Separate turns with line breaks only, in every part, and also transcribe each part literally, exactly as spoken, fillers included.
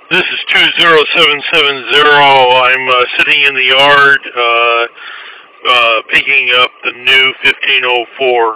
This is two zero seven seven zero. I'm uh, sitting in the yard uh, uh, picking up the new fifteen oh four.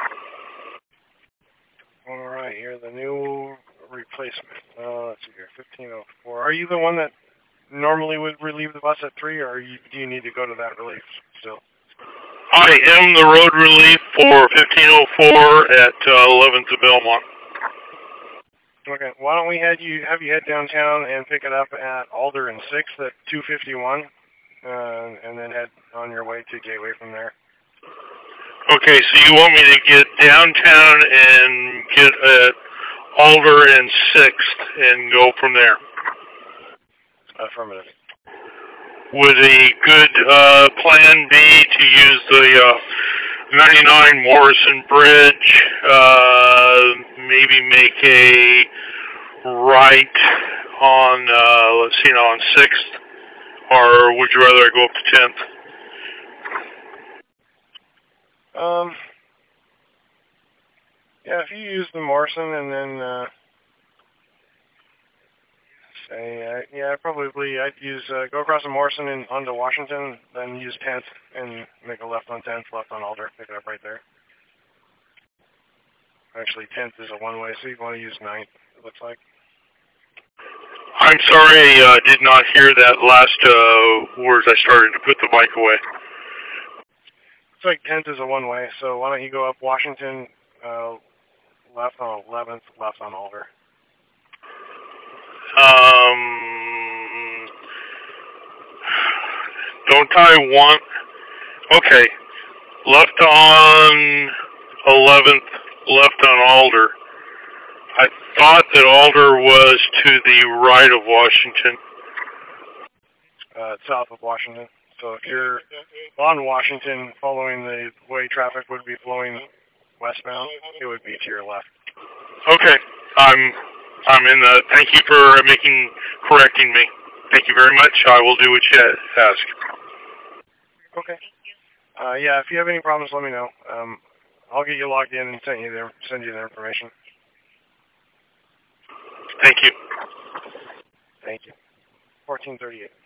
All right, here the new replacement. Uh, let's see here, fifteen oh four. Are you the one that normally would relieve the bus at three, or you, do you need to go to that relief still?
I am the road relief for fifteen oh four at uh, eleventh of Belmont.
Okay, why don't we have you have you head downtown and pick it up at Alder and sixth at two fifty-one, uh, and then head on your way to Gateway from there.
Okay, so you want me to get downtown and get at Alder and sixth and go from there?
Affirmative.
Would a good uh, plan be to use the uh, ninety-nine Morrison Bridge, uh, maybe make a right on, uh, let's see, now on sixth, or would you rather I go up to tenth?
Um, yeah, if you use the Morrison and then, uh, say, uh, yeah, probably I'd use, uh, go across the Morrison and onto Washington, then use tenth and make a left on tenth, left on Alder, pick it up right there. Actually, tenth is a one-way, so you want to use ninth, it looks like.
I'm sorry, I uh, did not hear that last uh, words. I started to put the mic away.
It's like tenth is a one-way, so why don't you go up Washington, uh, left on eleventh, left on Alder.
Um, don't I want... Okay, left on eleventh, left on Alder. I thought that Alder was to the right of Washington.
Uh, south of Washington. So if you're on Washington, following the way traffic would be flowing westbound, it would be to your left.
Okay, I'm I'm in the. Thank you for making correcting me. Thank you very much. I will do what you ask.
Okay. Uh, yeah, if you have any problems, let me know. Um, I'll get you logged in and send you the send you the information.
Thank you.
Thank you. fourteen thirty-eight.